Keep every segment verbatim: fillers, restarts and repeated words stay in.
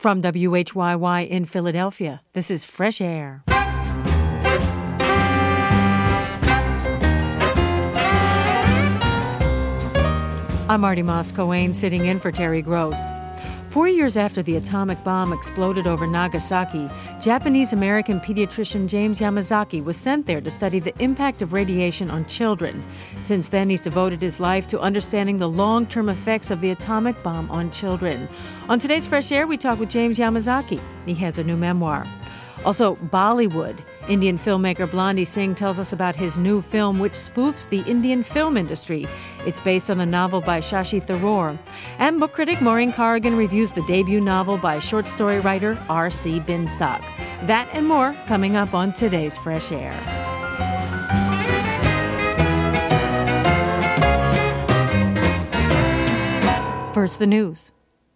From W H Y Y in Philadelphia, this is Fresh Air. I'm Marty Moss-Coane, sitting in for Terry Gross. Four years after the atomic bomb exploded over Nagasaki, Japanese-American pediatrician James Yamazaki was sent there to study the impact of radiation on children. Since then, he's devoted his life to understanding the long-term effects of the atomic bomb on children. On today's Fresh Air, we talk with James Yamazaki. He has a new memoir. Also, Bollywood. Indian filmmaker Blondie Singh tells us about his new film, which spoofs the Indian film industry. It's based on the novel by Shashi Tharoor. And book critic Maureen Corrigan reviews the debut novel by short story writer R C Binstock. That and more coming up on today's Fresh Air. First, the news.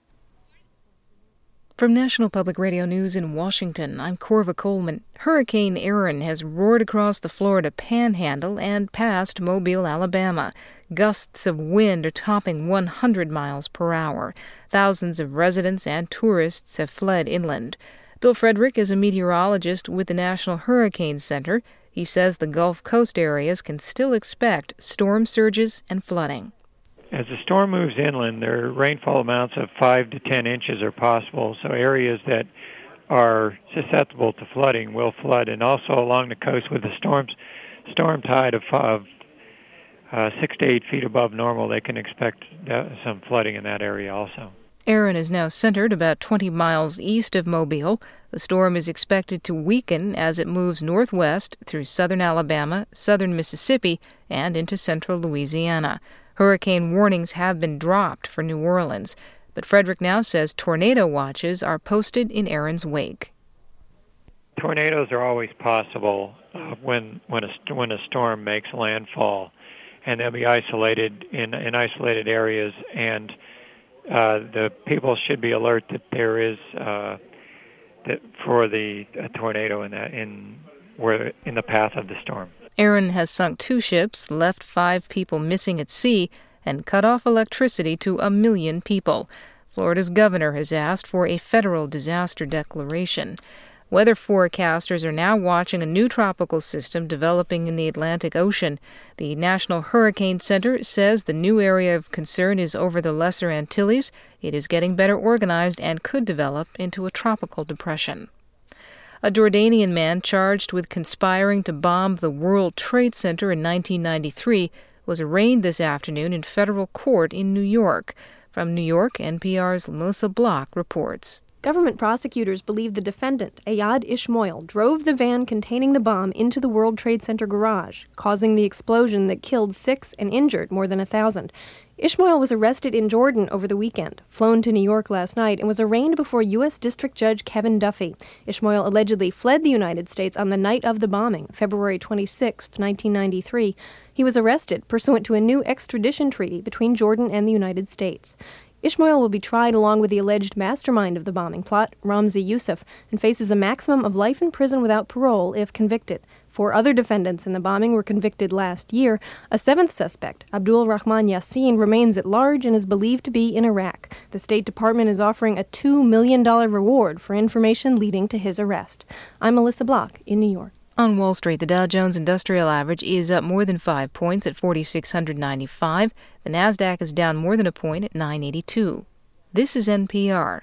From National Public Radio News in Washington, I'm Corva Coleman. Hurricane Erin has roared across the Florida Panhandle and past Mobile, Alabama. Gusts of wind are topping one hundred miles per hour. Thousands of residents and tourists have fled inland. Bill Frederick is a meteorologist with the National Hurricane Center. He says the Gulf Coast areas can still expect storm surges and flooding. As the storm moves inland, there are rainfall amounts of five to ten inches are possible, so areas that are susceptible to flooding will flood, and also along the coast with the storms, storm tide of, of uh, six to eight feet above normal, they can expect uh, some flooding in that area also. Erin is now centered about twenty miles east of Mobile. The storm is expected to weaken as it moves northwest through southern Alabama, southern Mississippi, and into central Louisiana. Hurricane warnings have been dropped for New Orleans, but Frederick now says tornado watches are posted in Erin's wake. Tornadoes are always possible uh, when when a when a storm makes landfall, and they'll be isolated in in isolated areas, and uh, the people should be alert that there is uh, that for the a tornado in that in where in the path of the storm. Erin has sunk two ships, left five people missing at sea, and cut off electricity to a million people. Florida's governor has asked for a federal disaster declaration. Weather forecasters are now watching a new tropical system developing in the Atlantic Ocean. The National Hurricane Center says the new area of concern is over the Lesser Antilles. It is getting better organized and could develop into a tropical depression. A Jordanian man charged with conspiring to bomb the World Trade Center in nineteen ninety-three was arraigned this afternoon in federal court in New York. From New York, N P R's Melissa Block reports. Government prosecutors believe the defendant, Ayad Ishmoil, drove the van containing the bomb into the World Trade Center garage, causing the explosion that killed six and injured more than a thousand. Ishmoil was arrested in Jordan over the weekend, flown to New York last night, and was arraigned before U S District Judge Kevin Duffy. Ishmoil allegedly fled the United States on the night of the bombing, February twenty-sixth, nineteen ninety-three. He was arrested pursuant to a new extradition treaty between Jordan and the United States. Ishmoil will be tried along with the alleged mastermind of the bombing plot, Ramzi Youssef, and faces a maximum of life in prison without parole if convicted. Four other defendants in the bombing were convicted last year. A seventh suspect, Abdul Rahman Yassin, remains at large and is believed to be in Iraq. The State Department is offering a two million dollars reward for information leading to his arrest. I'm Melissa Block in New York. On Wall Street, the Dow Jones Industrial Average is up more than five points at forty-six ninety-five. The Nasdaq is down more than a point at nine eighty-two. This is N P R.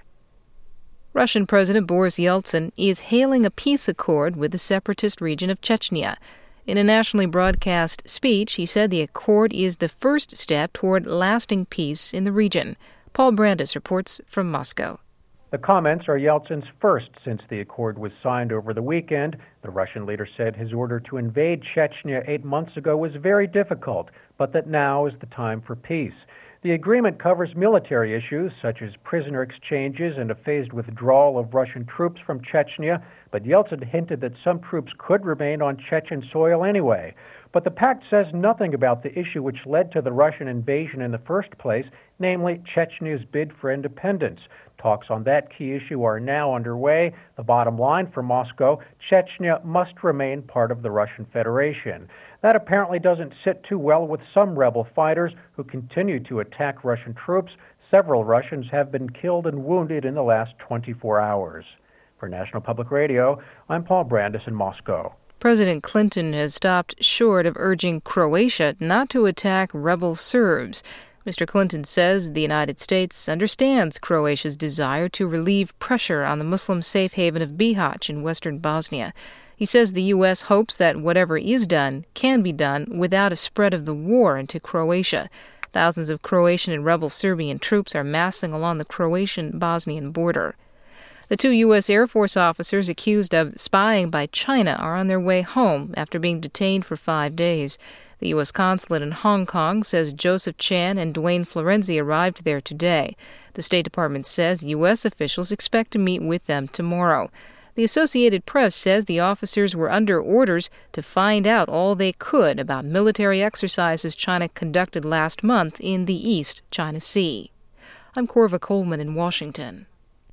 Russian President Boris Yeltsin is hailing a peace accord with the separatist region of Chechnya. In a nationally broadcast speech, he said the accord is the first step toward lasting peace in the region. Paul Brandis reports from Moscow. The comments are Yeltsin's first since the accord was signed over the weekend. The Russian leader said his order to invade Chechnya eight months ago was very difficult, but that now is the time for peace. The agreement covers military issues such as prisoner exchanges and a phased withdrawal of Russian troops from Chechnya, but Yeltsin hinted that some troops could remain on Chechen soil anyway. But the pact says nothing about the issue which led to the Russian invasion in the first place, namely Chechnya's bid for independence. Talks on that key issue are now underway. The bottom line for Moscow, Chechnya Crimea must remain part of the Russian Federation. That apparently doesn't sit too well with some rebel fighters who continue to attack Russian troops. Several Russians have been killed and wounded in the last twenty-four hours. For National Public Radio, I'm Paul Brandis in Moscow. President Clinton has stopped short of urging Croatia not to attack rebel Serbs. Mister Clinton says the United States understands Croatia's desire to relieve pressure on the Muslim safe haven of Bihać in western Bosnia. He says the U S hopes that whatever is done can be done without a spread of the war into Croatia. Thousands of Croatian and rebel Serbian troops are massing along the Croatian-Bosnian border. The two U S Air Force officers accused of spying by China are on their way home after being detained for five days. The U S consulate in Hong Kong says Joseph Chan and Dwayne Florenzi arrived there today. The State Department says U S officials expect to meet with them tomorrow. The Associated Press says the officers were under orders to find out all they could about military exercises China conducted last month in the East China Sea. I'm Corva Coleman in Washington.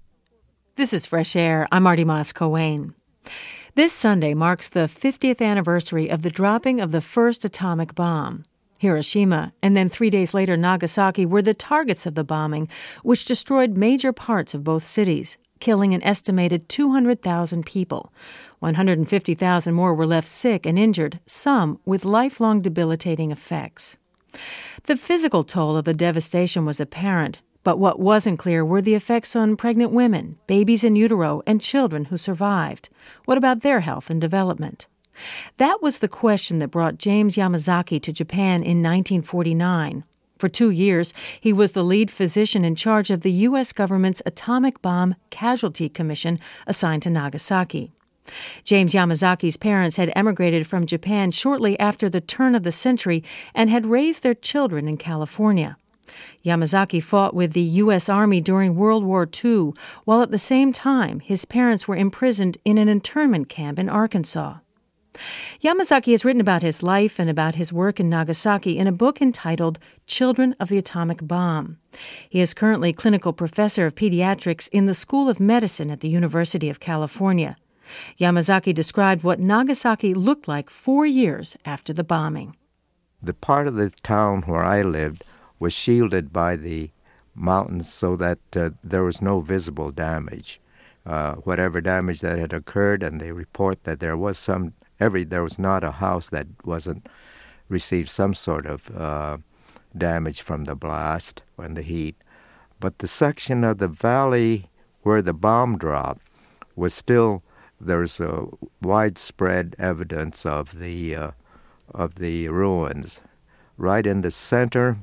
This is Fresh Air. I'm Marty Moss-Coane. This Sunday marks the fiftieth anniversary of the dropping of the first atomic bomb. Hiroshima and then three days later Nagasaki were the targets of the bombing, which destroyed major parts of both cities, killing an estimated two hundred thousand people. one hundred fifty thousand more were left sick and injured, some with lifelong debilitating effects. The physical toll of the devastation was apparent, but what wasn't clear were the effects on pregnant women, babies in utero, and children who survived. What about their health and development? That was the question that brought James Yamazaki to Japan in nineteen forty-nine. For two years, he was the lead physician in charge of the U S government's Atomic Bomb Casualty Commission assigned to Nagasaki. James Yamazaki's parents had emigrated from Japan shortly after the turn of the century and had raised their children in California. Yamazaki fought with the U S Army during World War Two, while at the same time his parents were imprisoned in an internment camp in Arkansas. Yamazaki has written about his life and about his work in Nagasaki in a book entitled Children of the Atomic Bomb. He is currently clinical professor of pediatrics in the School of Medicine at the University of California. Yamazaki described what Nagasaki looked like four years after the bombing. The part of the town where I lived was shielded by the mountains so that uh, there was no visible damage. Uh, whatever damage that had occurred, and they report that there was some, every there was not a house that wasn't received some sort of uh, damage from the blast and the heat. But the section of the valley where the bomb dropped was still, there's a widespread evidence of the uh, of the ruins. Right in the center,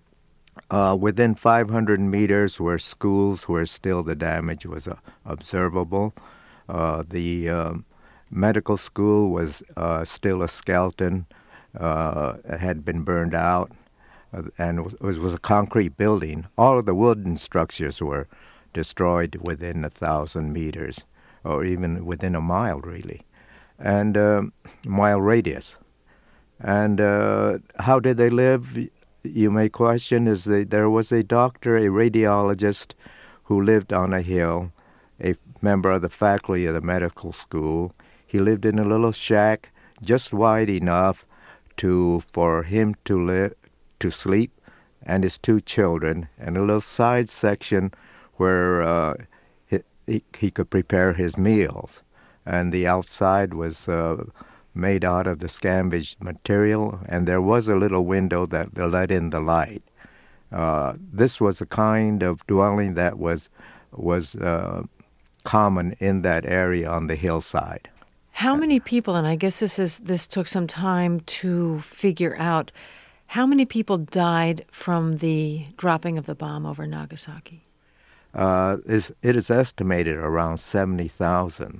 Uh, within five hundred meters were schools where still the damage was uh, observable. Uh, the um, medical school was uh, still a skeleton. Uh, it had been burned out, uh, and it was, it was a concrete building. All of the wooden structures were destroyed within a thousand meters, or even within a mile, really, and um, mile radius. And uh, how did they live? You may question, is that there was a doctor, a radiologist, who lived on a hill, a member of the faculty of the medical school. He lived in a little shack just wide enough to for him to live, to sleep, and his two children, and a little side section where uh, he, he, he could prepare his meals. And the outside was uh, made out of the scavenged material, and there was a little window that let in the light. Uh, this was a kind of dwelling that was was uh, common in that area on the hillside. How many people, and I guess this is this took some time to figure out, how many people died from the dropping of the bomb over Nagasaki? Uh, is, it is estimated around seventy thousand.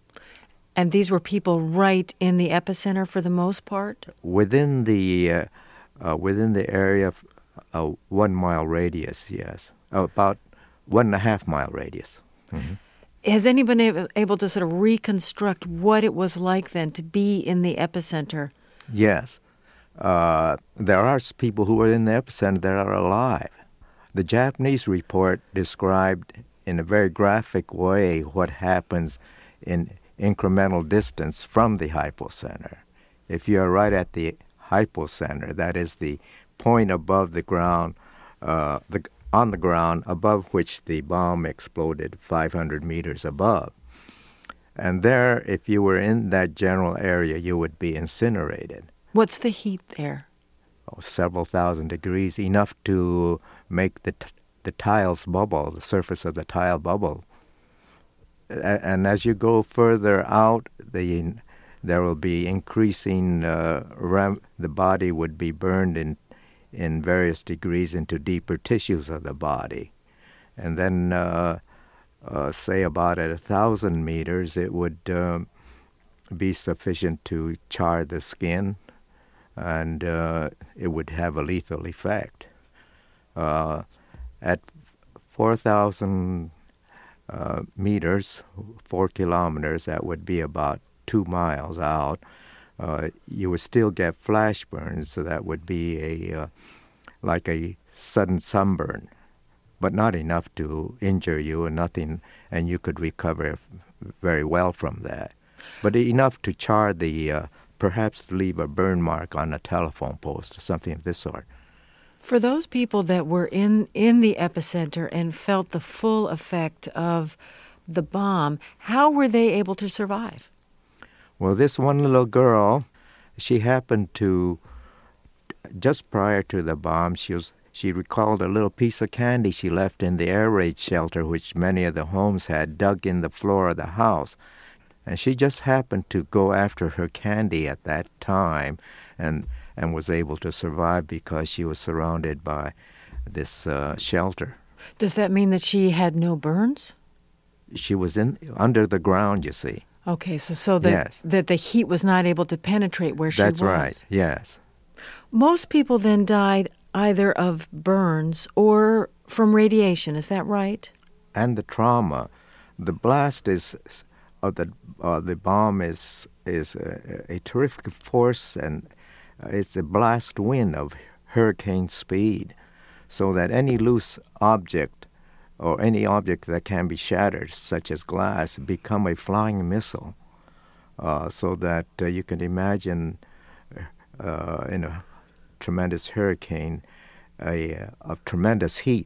And these were people right in the epicenter for the most part? Within the uh, uh, within the area of a one mile radius, yes. Uh, about one and a half mile radius. Mm-hmm. Has anyone been able to sort of reconstruct what it was like then to be in the epicenter? Yes. Uh, there are people who are in the epicenter that are alive. The Japanese report described in a very graphic way what happens in incremental distance from the hypocenter. If you are right at the hypocenter, that is the point above the ground, uh, the, on the ground above which the bomb exploded five hundred meters above. And there, if you were in that general area, you would be incinerated. What's the heat there? Oh, several thousand degrees, enough to make the t- the tiles bubble, the surface of the tile bubble. A- and as you go further out, the there will be increasing, uh, ram- the body would be burned in, in various degrees into deeper tissues of the body. And then, uh, uh, say about at a thousand meters, it would um, be sufficient to char the skin, and uh, it would have a lethal effect. Uh, at four thousand uh, meters, four kilometers, that would be about two miles out, uh, you would still get flash burns, so that would be a uh, like a sudden sunburn, but not enough to injure you and nothing, and you could recover very well from that. But enough to char the, uh, perhaps leave a burn mark on a telephone post or something of this sort. For those people that were in, in the epicenter and felt the full effect of the bomb, how were they able to survive? Well, this one little girl, she happened to, just prior to the bomb, she was she recalled a little piece of candy she left in the air raid shelter, which many of the homes had dug in the floor of the house. And she just happened to go after her candy at that time and and was able to survive because she was surrounded by this uh, shelter. Does that mean that she had no burns? She was in under the ground, you see. Okay, so so that, yes. that the heat was not able to penetrate where she was. That's right, yes. Most people then died either of burns or from radiation, is that right? And the trauma. The blast is, uh, the, uh, the bomb is, is a, a terrific force, and it's a blast wind of hurricane speed, so that any loose object or any object that can be shattered, such as glass, become a flying missile, uh, so that uh, you can imagine uh, in a tremendous hurricane a, uh, of tremendous heat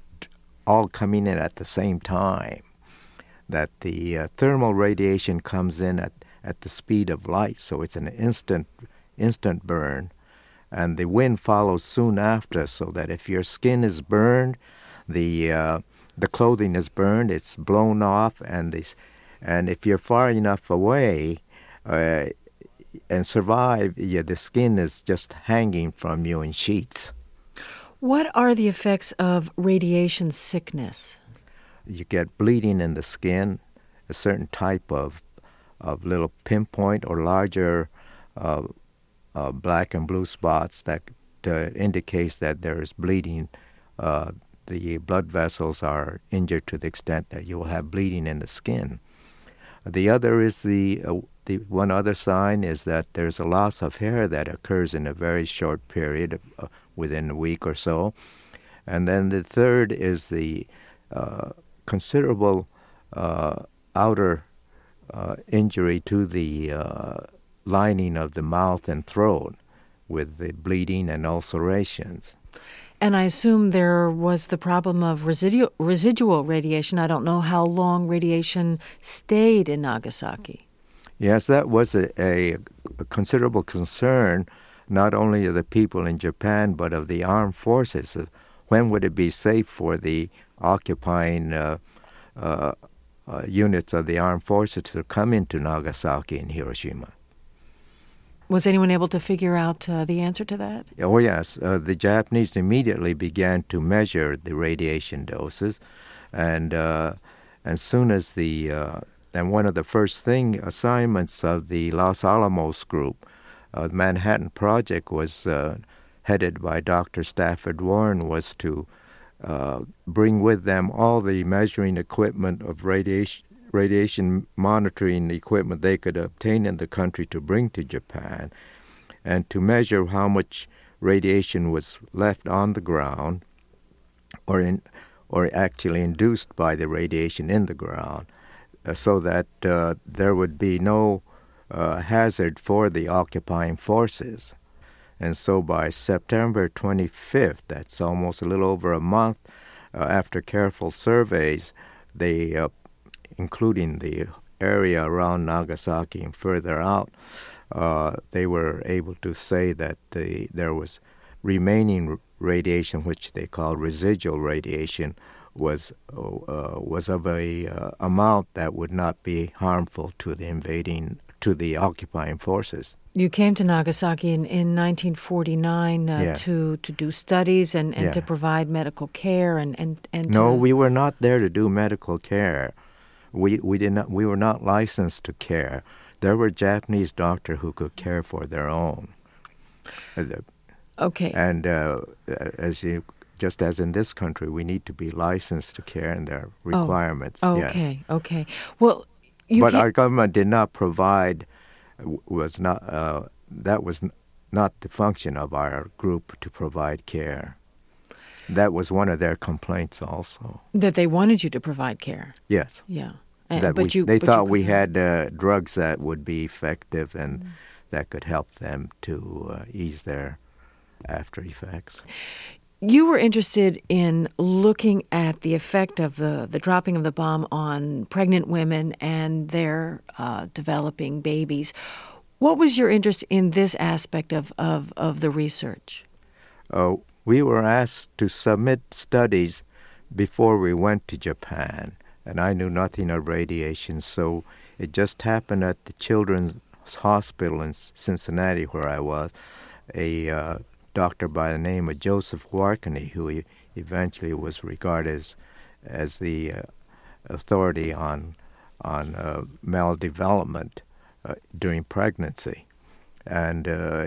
all coming in at the same time, that the uh, thermal radiation comes in at, at the speed of light, so it's an instant instant burn, and the wind follows soon after, so that if your skin is burned, the uh, the clothing is burned, it's blown off, and this, and if you're far enough away uh, and survive, yeah, the skin is just hanging from you in sheets. What are the effects of radiation sickness? You get bleeding in the skin, a certain type of of little pinpoint or larger uh, uh, black and blue spots that uh, indicates that there is bleeding. Uh, the blood vessels are injured to the extent that you will have bleeding in the skin. The other is the uh, the one other sign is that there's a loss of hair that occurs in a very short period, uh, within a week or so. And then the third is the uh, considerable uh, outer uh, injury to the uh, lining of the mouth and throat with the bleeding and ulcerations. And I assume there was the problem of residual, residual radiation. I don't know how long radiation stayed in Nagasaki. Yes, that was a, a, a considerable concern, not only of the people in Japan, but of the armed forces. When would it be safe for the occupying uh, uh, uh, units of the armed forces to come into Nagasaki and Hiroshima? Was anyone able to figure out uh, the answer to that? Oh, yes. Uh, the Japanese immediately began to measure the radiation doses, and uh, as soon as the uh, and one of the first thing assignments of the Los Alamos group, uh, the Manhattan Project, was uh, headed by Doctor Stafford Warren, was to uh, bring with them all the measuring equipment of radiation. radiation monitoring equipment they could obtain in the country to bring to Japan, and to measure how much radiation was left on the ground or in, or actually induced by the radiation in the ground, so that uh, there would be no uh, hazard for the occupying forces. And so by September twenty-fifth, that's almost a little over a month uh, after careful surveys, they, uh, including the area around Nagasaki and further out, uh, they were able to say that the, there was remaining radiation, which they call residual radiation, was uh, was of a uh, amount that would not be harmful to the invading, to the occupying forces. You came to Nagasaki in, in nineteen forty-nine uh, yeah. to, to do studies and, and yeah. to provide medical care and, and, and No, to... we were not there to do medical care. We we did not we were not licensed to care. There were Japanese doctors who could care for their own. Okay. And uh, as you just as in this country, we need to be licensed to care, and there are requirements. Oh, yes. okay, okay. Well, you but can't... our government did not provide. Was not uh, that was n- not the function of our group to provide care. That was one of their complaints, also. That they wanted you to provide care. Yes. Yeah. And, that but we, you, they but thought you we had uh, drugs that would be effective and mm. that could help them to uh, ease their after effects. You were interested in looking at the effect of the, the dropping of the bomb on pregnant women and their uh, developing babies. What was your interest in this aspect of, of, of the research? Uh, we were asked to submit studies before we went to Japan, and I knew nothing of radiation, so it just happened at the Children's Hospital in Cincinnati, where I was, a uh, doctor by the name of Joseph Warkany, who e- eventually was regarded as, as the uh, authority on on uh, maldevelopment uh, during pregnancy. And uh,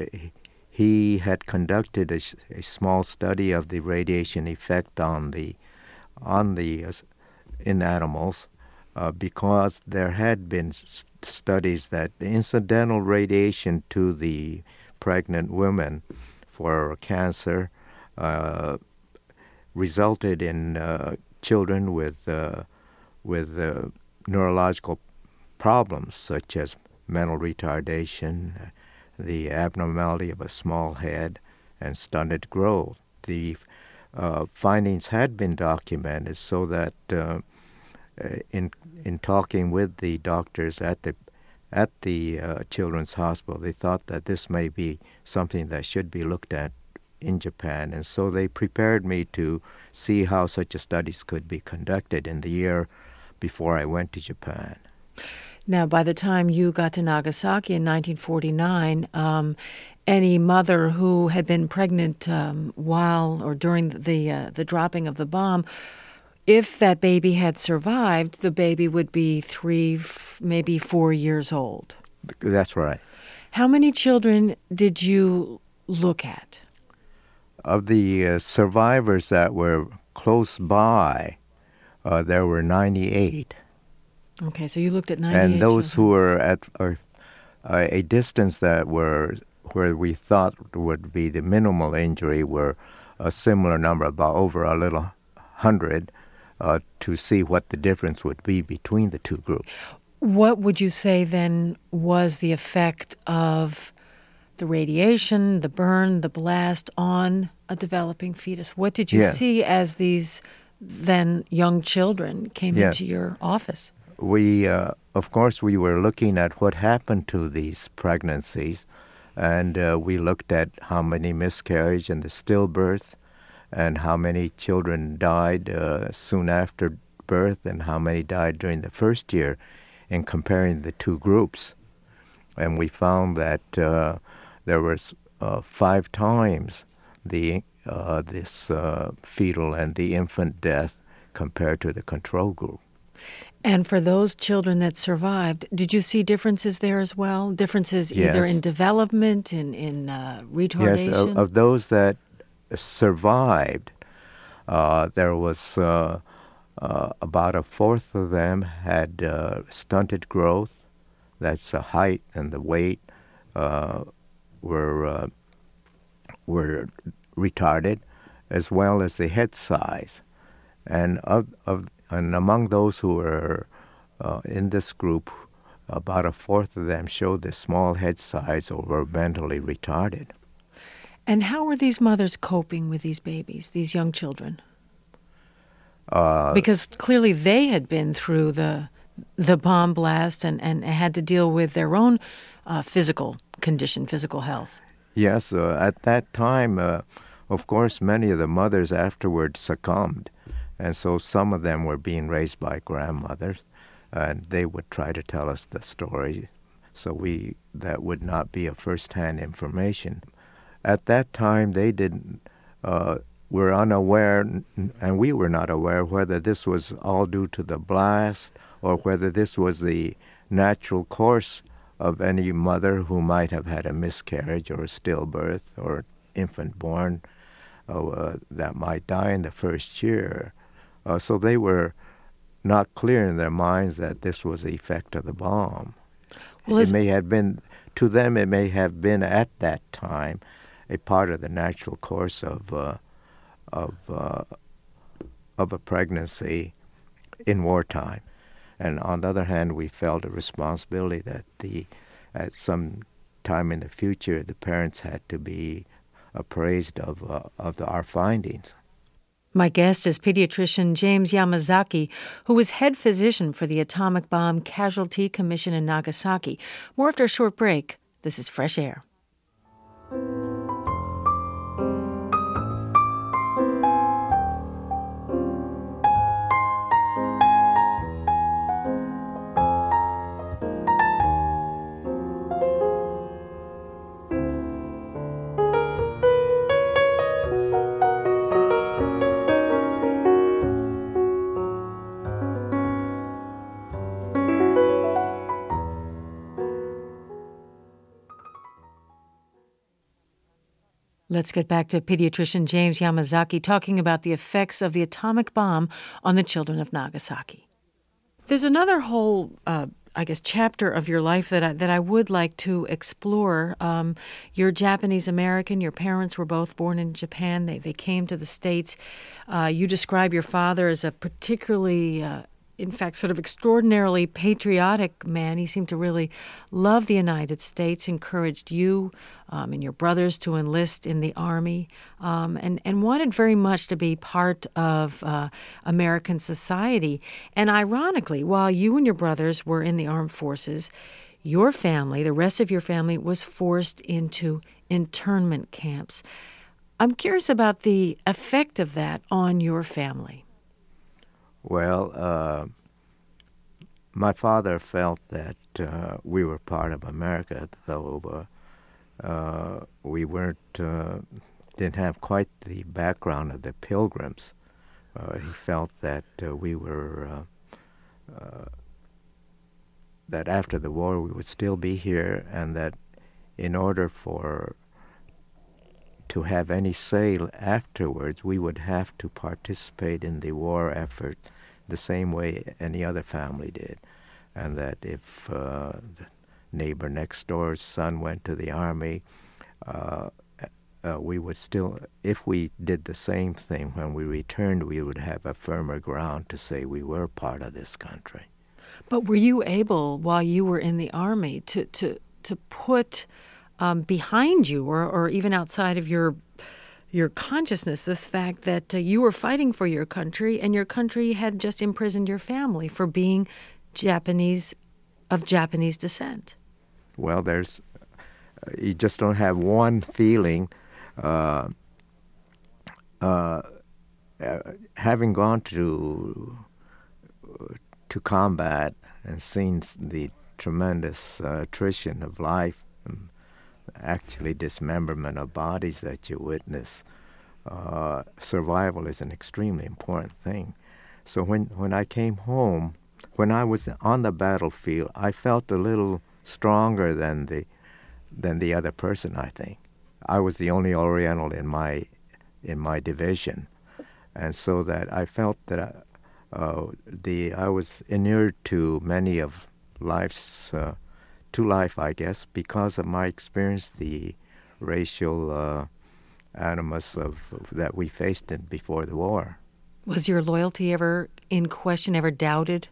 he had conducted a, a small study of the radiation effect on the on the uh, in animals uh, because there had been s- studies that the incidental radiation to the pregnant women for cancer uh, resulted in uh, children with uh, with uh, neurological problems such as mental retardation, the abnormality of a small head, and stunted growth. The uh, findings had been documented, so that uh, in in talking with the doctors at the at the uh, Children's Hospital, they thought that this may be something that should be looked at in Japan, and so they prepared me to see how such a studies could be conducted in the year before I went to Japan. Now, by the time you got to Nagasaki in nineteen forty-nine, um, any mother who had been pregnant um, while or during the uh, the dropping of the bomb, if that baby had survived, the baby would be three, f- maybe four years old. That's right. How many children did you look at? Of the uh, survivors that were close by, uh, there were ninety-eight. Okay, so you looked at ninety-eight And those children. who were at uh, a distance that were where we thought would be the minimal injury were a similar number, about over a little hundred, uh, to see what the difference would be between the two groups. What would you say then was the effect of the radiation, the burn, the blast on a developing fetus? What did you Yes. see as these then young children came Yes. into your office? We, uh, of course, we were looking at what happened to these pregnancies, and uh, we looked at how many miscarriage and the stillbirth, and how many children died uh, soon after birth, and how many died during the first year, in comparing the two groups. And we found that uh, there was uh, five times the uh, this uh, fetal and the infant death compared to the control group. And for those children that survived, did you see differences there as well? Differences either Yes. in development, in, in uh, retardation? Yes, of, of those that survived, uh, there was uh, uh, about a fourth of them had uh, stunted growth. That's the height and the weight uh, were uh, were retarded, as well as the head size. And of of and among those who were uh, in this group, about a fourth of them showed the small head size or were mentally retarded. And how were these mothers coping with these babies, these young children? Uh, because clearly they had been through the the bomb blast and, and had to deal with their own uh, physical condition, physical health. Yes, uh, at that time, uh, of course, many of the mothers afterwards succumbed. And so some of them were being raised by grandmothers, and they would try to tell us the story. So we that would not be a first-hand information. At that time, they didn't, uh, were unaware, and we were not aware whether this was all due to the blast or whether this was the natural course of any mother who might have had a miscarriage or a stillbirth or infant born uh, that might die in the first year. Uh, so they were not clear in their minds that this was the effect of the bomb. Well, it may have been, to them it may have been at that time a part of the natural course of uh, of uh, of a pregnancy in wartime. And on the other hand, we felt a responsibility that the at some time in the future the parents had to be appraised of uh, of the, our findings. My guest is pediatrician James Yamazaki, who was head physician for the Atomic Bomb Casualty Commission in Nagasaki. More after a short break. This is Fresh Air. Let's get back to pediatrician James Yamazaki talking about the effects of the atomic bomb on the children of Nagasaki. There's another whole, uh, I guess, chapter of your life that I, that I would like to explore. Um, you're Japanese American. Your parents were both born in Japan. They they came to the States. Uh, you describe your father as a particularly uh, in fact, sort of extraordinarily patriotic man. He seemed to really love the United States, encouraged you um, and your brothers to enlist in the Army, um, and, and wanted very much to be part of uh, American society. And ironically, while you and your brothers were in the armed forces, your family, the rest of your family, was forced into internment camps. I'm curious about the effect of that on your family. Well, uh, my father felt that uh, we were part of America, though uh, uh, we weren't, uh, didn't have quite the background of the Pilgrims. Uh, he felt that uh, we were, uh, uh, that after the war we would still be here, and that in order for to have any say afterwards, we would have to participate in the war effort the same way any other family did. And that if uh, the neighbor next door's son went to the Army, uh, uh, we would still, if we did the same thing when we returned, we would have a firmer ground to say we were part of this country. But were you able, while you were in the Army, to, to, to put um, behind you or, or even outside of your your consciousness this fact that uh, you were fighting for your country and your country had just imprisoned your family for being Japanese, of Japanese descent? Well, there's, uh, you just don't have one feeling. Uh, uh, uh, having gone to to combat and seen the tremendous uh, attrition of life, and actually dismemberment of bodies that you witness, uh, survival is an extremely important thing. So when, when I came home, when I was on the battlefield, I felt a little stronger than the than the other person, I think. I was the only Oriental in my in my division, and so that I felt that I, uh, the I was inured to many of life's uh, to life, I guess, because of my experience, the racial uh, animus of, of that we faced in before the war. Was your loyalty ever in question, ever doubted?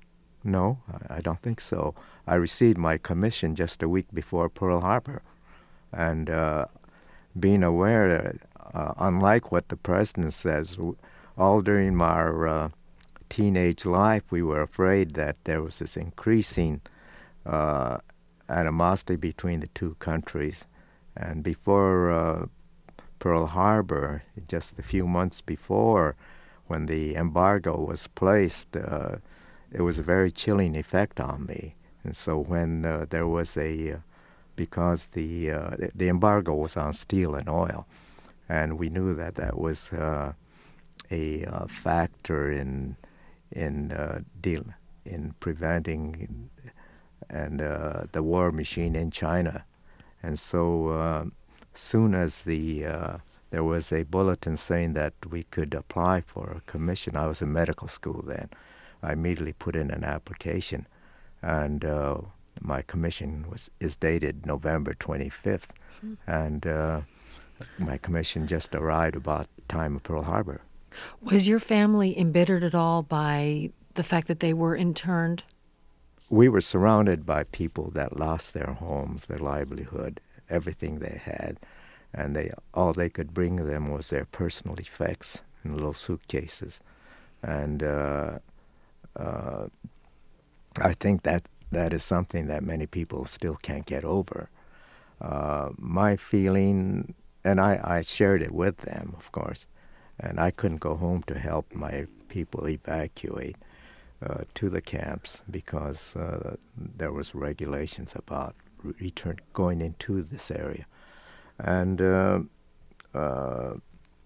No, I don't think so. I received my commission just a week before Pearl Harbor. And uh, being aware, uh, unlike what the president says, all during our uh, teenage life, we were afraid that there was this increasing uh, animosity between the two countries. And before uh, Pearl Harbor, just a few months before, when the embargo was placed, uh, it was a very chilling effect on me. And so when uh, there was a, uh, because the, uh, the embargo was on steel and oil, and we knew that that was uh, a uh, factor in in uh, deal in preventing and uh, the war machine in China. And so uh, soon as the uh, there was a bulletin saying that we could apply for a commission, I was in medical school then. I immediately put in an application, and uh, my commission was is dated November twenty-fifth, mm-hmm. and uh, my commission just arrived about the time of Pearl Harbor. Was your family embittered at all by the fact that they were interned? We were surrounded by people that lost their homes, their livelihood, everything they had, and they all they could bring them was their personal effects in little suitcases, and uh, uh, I think that that is something that many people still can't get over. Uh, my feeling, and I, I shared it with them, of course, and I couldn't go home to help my people evacuate uh, to the camps because uh, there was regulations about return going into this area. And uh, uh,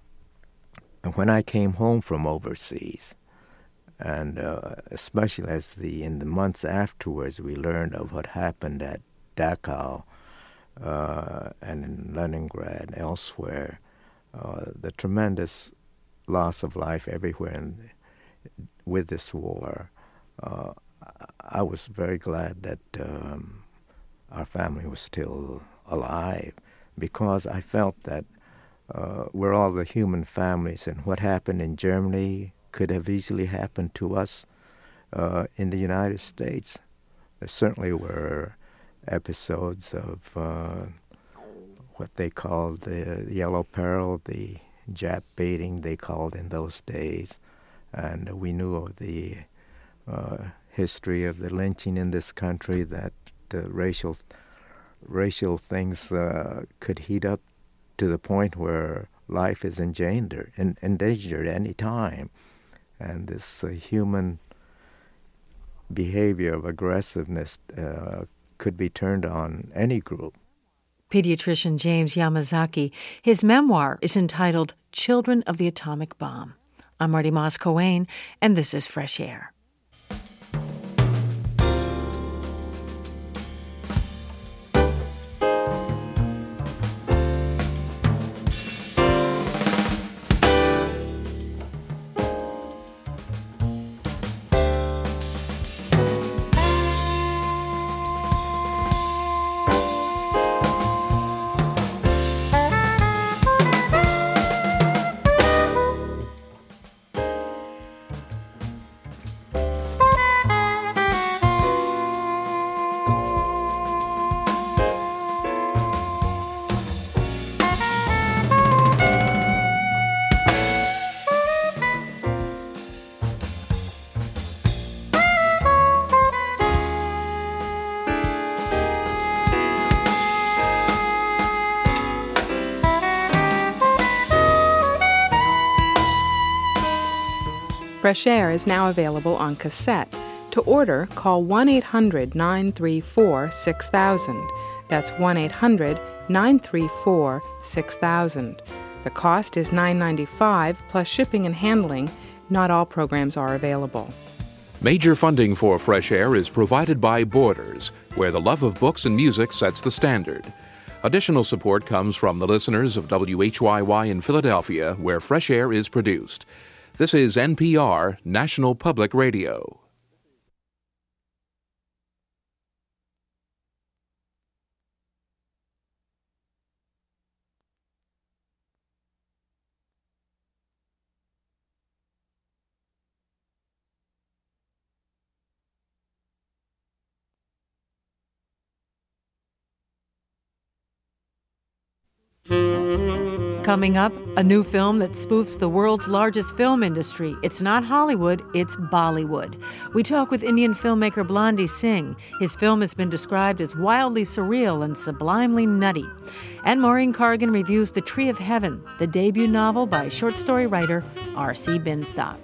when I came home from overseas, and uh, especially as the in the months afterwards, we learned of what happened at Dachau uh, and in Leningrad and elsewhere, uh, the tremendous loss of life everywhere in, with this war. Uh, I was very glad that um, our family was still alive, because I felt that uh, we're all the human families, and what happened in Germany could have easily happened to us uh, in the United States. There certainly were episodes of uh, what they called the Yellow Peril, the Jap baiting they called in those days, and we knew of the uh, history of the lynching in this country, that uh, racial racial things uh, could heat up to the point where life is endangered, in, endangered any time. And this uh, human behavior of aggressiveness uh, could be turned on any group. Pediatrician James Yamazaki. His memoir is entitled Children of the Atomic Bomb. I'm Marty Moss-Coane, and this is Fresh Air. Fresh Air is now available on cassette. To order, call one eight hundred nine three four six thousand. That's one eight hundred nine three four six thousand. The cost is nine dollars and ninety-five cents plus shipping and handling. Not all programs are available. Major funding for Fresh Air is provided by Borders, where the love of books and music sets the standard. Additional support comes from the listeners of W H Y Y in Philadelphia, where Fresh Air is produced. This is N P R, National Public Radio. Coming up, a new film that spoofs the world's largest film industry. It's not Hollywood, it's Bollywood. We talk with Indian filmmaker Blondie Singh. His film has been described as wildly surreal and sublimely nutty. And Maureen Corrigan reviews The Tree of Heaven, the debut novel by short story writer R C Binstock.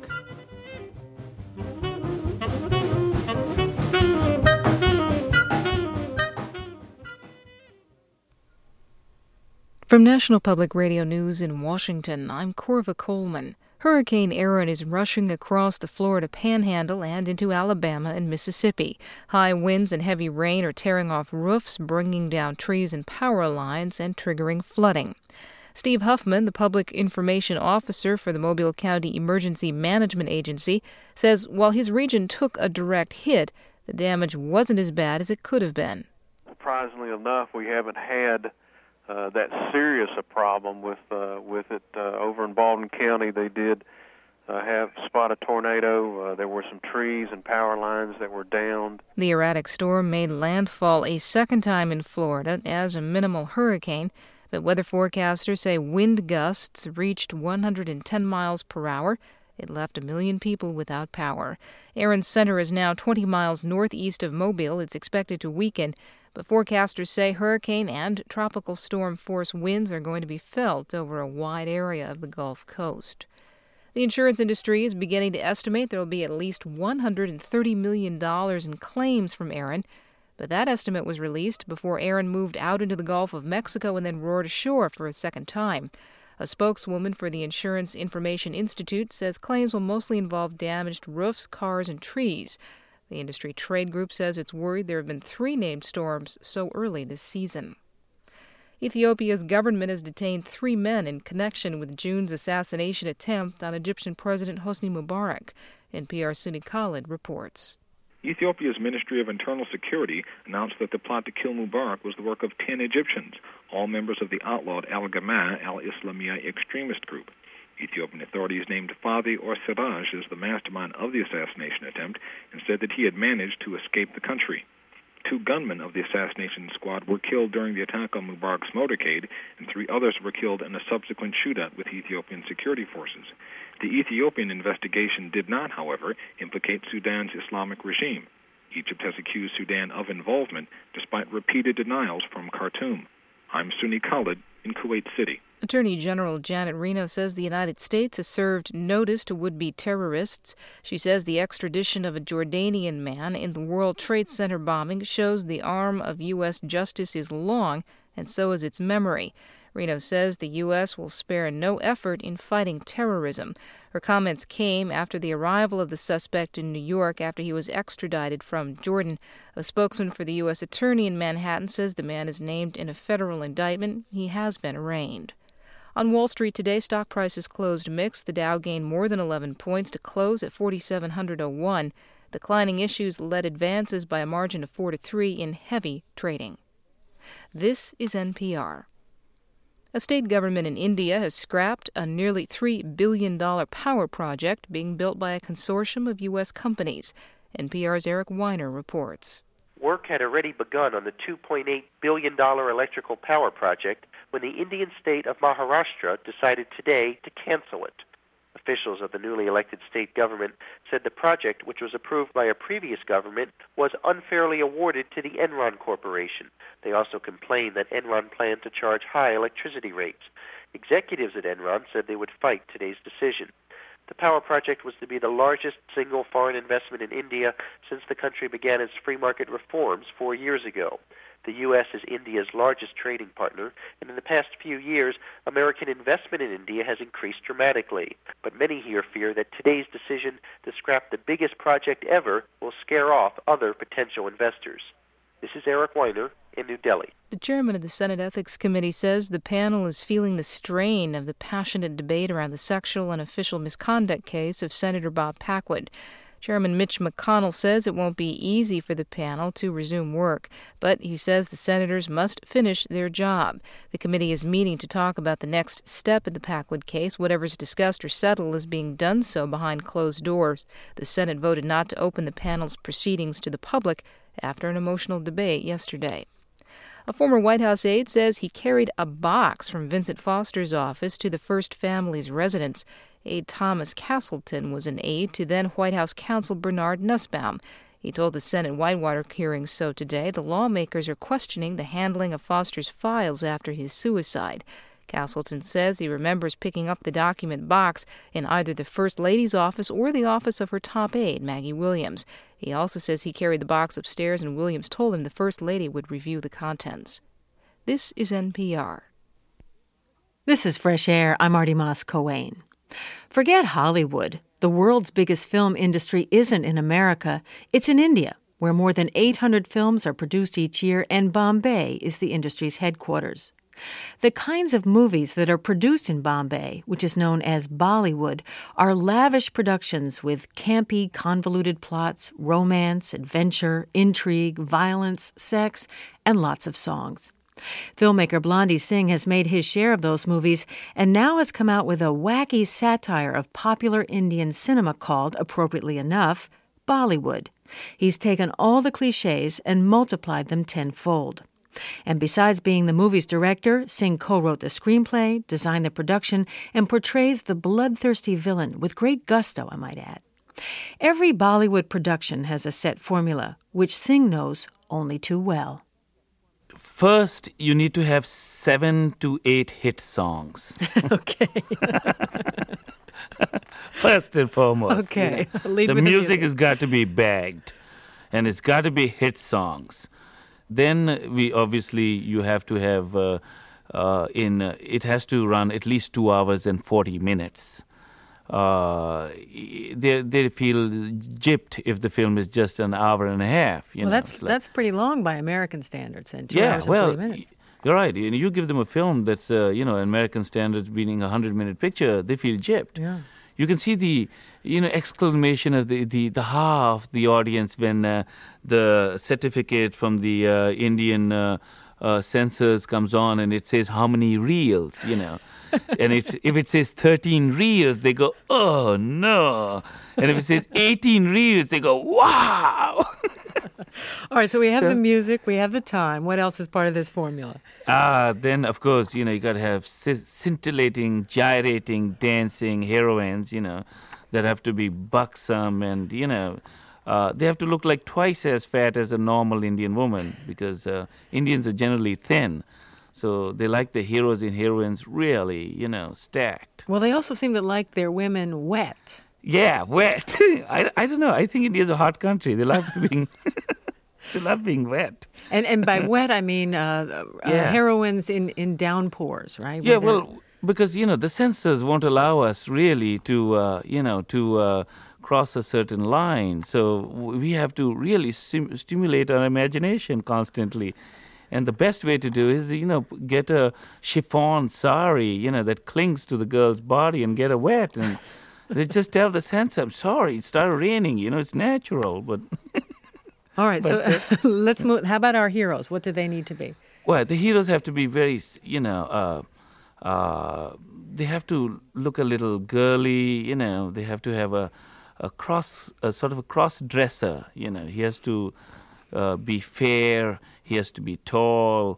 From National Public Radio News in Washington, I'm Corva Coleman. Hurricane Erin is rushing across the Florida Panhandle and into Alabama and Mississippi. High winds and heavy rain are tearing off roofs, bringing down trees and power lines, and triggering flooding. Steve Huffman, the Public Information Officer for the Mobile County Emergency Management Agency, says while his region took a direct hit, the damage wasn't as bad as it could have been. Surprisingly enough, we haven't had Uh, that serious a problem with uh, with it uh, over in Baldwin County. They did uh, have spot a tornado. Uh, there were some trees and power lines that were downed. The erratic storm made landfall a second time in Florida as a minimal hurricane, but weather forecasters say wind gusts reached one hundred ten miles per hour. It left a million people without power. Erin's center is now twenty miles northeast of Mobile. It's expected to weaken, but forecasters say hurricane and tropical storm force winds are going to be felt over a wide area of the Gulf Coast. The insurance industry is beginning to estimate there will be at least one hundred thirty million dollars in claims from Erin, but that estimate was released before Erin moved out into the Gulf of Mexico and then roared ashore for a second time. A spokeswoman for the Insurance Information Institute says claims will mostly involve damaged roofs, cars, and trees. The industry trade group says it's worried there have been three named storms so early this season. Ethiopia's government has detained three men in connection with June's assassination attempt on Egyptian President Hosni Mubarak. N P R's Suni Khalid reports. Ethiopia's Ministry of Internal Security announced that the plot to kill Mubarak was the work of ten Egyptians, all members of the outlawed Al-Gamaa al-Islamiyah extremist group. Ethiopian authorities named Fadi or Siraj as the mastermind of the assassination attempt and said that he had managed to escape the country. Two gunmen of the assassination squad were killed during the attack on Mubarak's motorcade, and three others were killed in a subsequent shootout with Ethiopian security forces. The Ethiopian investigation did not, however, implicate Sudan's Islamic regime. Egypt has accused Sudan of involvement, despite repeated denials from Khartoum. I'm Suni Khalid in Kuwait City. Attorney General Janet Reno says the United States has served notice to would-be terrorists. She says the extradition of a Jordanian man in the World Trade Center bombing shows the arm of U S justice is long, and so is its memory. Reno says the U S will spare no effort in fighting terrorism. Her comments came after the arrival of the suspect in New York after he was extradited from Jordan. A spokesman for the U S attorney in Manhattan says the man is named in a federal indictment. He has been arraigned. On Wall Street today, stock prices closed mixed. The Dow gained more than eleven points to close at forty-seven hundred oh one. Declining issues led advances by a margin of four to three in heavy trading. This is N P R. A state government in India has scrapped a nearly three billion dollars power project being built by a consortium of U S companies. N P R's Eric Weiner reports. Work had already begun on the two point eight billion dollars electrical power project when the Indian state of Maharashtra decided today to cancel it. Officials of the newly elected state government said the project, which was approved by a previous government, was unfairly awarded to the Enron Corporation. They also complained that Enron planned to charge high electricity rates. Executives at Enron said they would fight today's decision. The power project was to be the largest single foreign investment in India since the country began its free market reforms four years ago. The U S is India's largest trading partner, and in the past few years, American investment in India has increased dramatically. But many here fear that today's decision to scrap the biggest project ever will scare off other potential investors. This is Eric Weiner in New Delhi. The chairman of the Senate Ethics Committee says the panel is feeling the strain of the passionate debate around the sexual and official misconduct case of Senator Bob Packwood. Chairman Mitch McConnell says it won't be easy for the panel to resume work, but he says the senators must finish their job. The committee is meeting to talk about the next step in the Packwood case. Whatever's discussed or settled is being done so behind closed doors. The Senate voted not to open the panel's proceedings to the public after an emotional debate yesterday. A former White House aide says he carried a box from Vincent Foster's office to the first family's residence. Aide Thomas Castleton was an aide to then White House counsel Bernard Nussbaum. He told the Senate Whitewater hearings so today the lawmakers are questioning the handling of Foster's files after his suicide. Castleton says he remembers picking up the document box in either the First Lady's office or the office of her top aide, Maggie Williams. He also says he carried the box upstairs and Williams told him the First Lady would review the contents. This is N P R. This is Fresh Air. I'm Marty Moss-Coane. Forget Hollywood. The world's biggest film industry isn't in America. It's in India, where more than eight hundred films are produced each year, and Bombay is the industry's headquarters. The kinds of movies that are produced in Bombay, which is known as Bollywood, are lavish productions with campy, convoluted plots, romance, adventure, intrigue, violence, sex, and lots of songs. Filmmaker Blondie Singh has made his share of those movies and now has come out with a wacky satire of popular Indian cinema called, appropriately enough, Bollywood. He's taken all the cliches and multiplied them tenfold. And besides being the movie's director, Singh co-wrote the screenplay, designed the production, and portrays the bloodthirsty villain with great gusto, I might add. Every Bollywood production has a set formula, which Singh knows only too well. First, you need to have seven to eight hit songs. Okay. First and foremost. Okay. You know, Lead the with music the music has got to be bagged, and it's got to be hit songs. Then we obviously you have to have uh, uh, in uh, it has to run at least two hours and forty minutes. Uh, they they feel gypped if the film is just an hour and a half. You well, know, that's like, that's pretty long by American standards, and two yeah, hours and well, forty minutes. You're right. You, you give them a film that's uh, you know American standards, being a hundred minute picture, they feel gypped. Yeah. You can see the, you know, exclamation of the, the, the ha of the audience when uh, the certificate from the uh, Indian uh, uh, censors comes on and it says how many reels, you know. And it's, if it says thirteen reels, they go, oh, no. And if it says eighteen reels, they go, wow. All right, so we have So- the music, we have the time. What else is part of this formula? Ah, then, of course, you know, you got to have sci- scintillating, gyrating, dancing heroines, you know, that have to be buxom and, you know, uh, they have to look like twice as fat as a normal Indian woman because uh, Indians are generally thin. So they like the heroes and heroines really, you know, stacked. Well, they also seem to like their women wet. Yeah, wet. I, I don't know. I think India's a hot country. They love being... They love being wet. And and by wet, I mean uh, uh, Yeah. heroines in, in downpours, right? Yeah, Where they're- well, because, you know, the censors won't allow us really to, uh, you know, to uh, cross a certain line. So w- we have to really sim- stimulate our imagination constantly. And the best way to do is, you know, get a chiffon sari, you know, that clings to the girl's body and get her wet. And they just tell the censor, I'm sorry, it started raining, you know, it's natural, but... All right, But, so let's move. How about our heroes? What do they need to be? Well, the heroes have to be very, you know, uh, uh, they have to look a little girly, you know, they have to have a, a cross, a sort of a cross-dresser, you know. He has to uh, be fair, he has to be tall,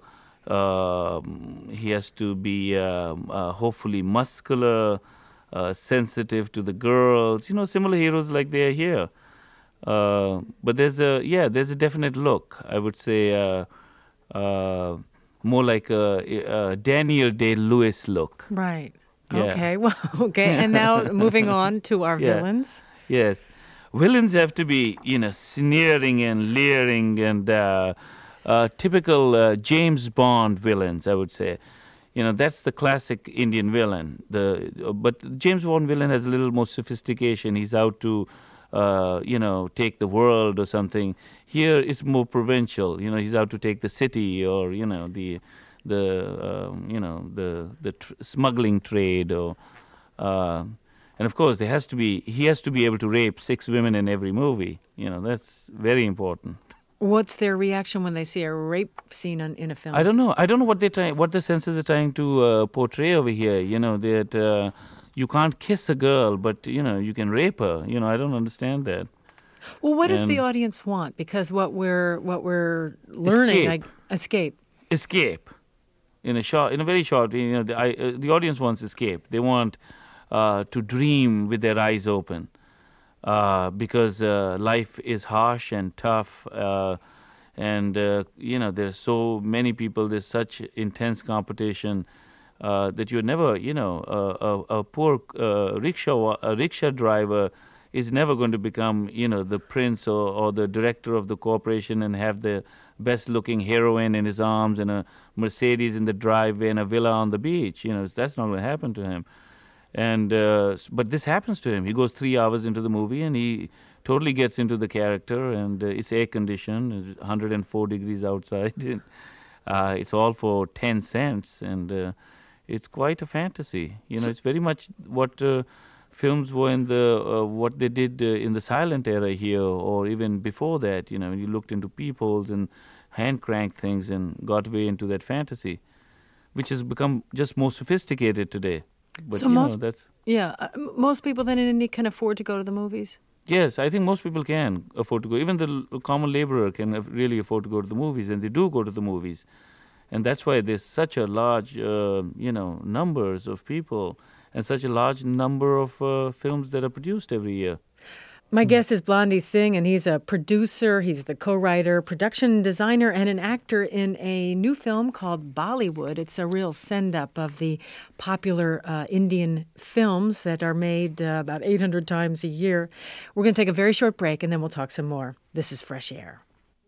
um, he has to be um, uh, hopefully muscular, uh, sensitive to the girls, you know, similar heroes like they're here. Uh, but there's a, yeah, there's a definite look, I would say, uh, uh, more like a, a Daniel Day-Lewis look. Right. Yeah. Okay. Well, okay. And now moving on to our Yeah. villains. Yes. Villains have to be, you know, sneering and leering and uh, uh, typical uh, James Bond villains, I would say. You know, that's the classic Indian villain. The uh, But James Bond villain has a little more sophistication. He's out to, uh, you know, take the world or something. Here it's more provincial. You know, he's out to take the city or, you know, the, the um, you know, the, the tr- smuggling trade or... Uh, And of course, there has to be he has to be able to rape six women in every movie. You know, that's very important. What's their reaction when they see a rape scene in, in a film? I don't know. I don't know what they try, what the censors are trying to uh, portray over here. You know that uh, you can't kiss a girl, but you know you can rape her. You know, I don't understand that. Well, what does And- the audience want? Because what we're what we're learning, Escape. I, escape. escape. In a short, in a very short, you know, the, I, uh, the audience wants escape. They want uh, to dream with their eyes open, uh, because uh, life is harsh and tough, uh, and uh, you know, there's so many people. There's such intense competition uh, that you're never, you know, a, a, a poor uh, rickshaw a rickshaw driver is never going to become, you know, the prince or, or the director of the corporation and have the best-looking heroine in his arms and a Mercedes in the driveway and a villa on the beach. You know, that's not going to happen to him. And uh, but this happens to him. He goes three hours into the movie and he totally gets into the character. And uh, it's air-conditioned, it's one hundred four degrees outside. And, uh, it's all for ten cents, and uh, it's quite a fantasy. You know, so it's very much what uh, films were in the uh, what they did uh, in the silent era here, or even before that. You know, when you looked into peepholes and hand cranked things and got way into that fantasy, which has become just more sophisticated today. But so you most, know, that's yeah, uh, most people then in India can afford to go to the movies. Yes, I think most people can afford to go. Even the l- common laborer can really afford to go to the movies, and they do go to the movies, and that's why there's such a large, uh, you know, numbers of people and such a large number of uh, films that are produced every year. My guest is Blondie Singh, and he's a producer, he's the co-writer, production designer, and an actor in a new film called Bollywood. It's a real send-up of the popular uh, Indian films that are made uh, about eight hundred times a year. We're going to take a very short break, and then we'll talk some more. This is Fresh Air.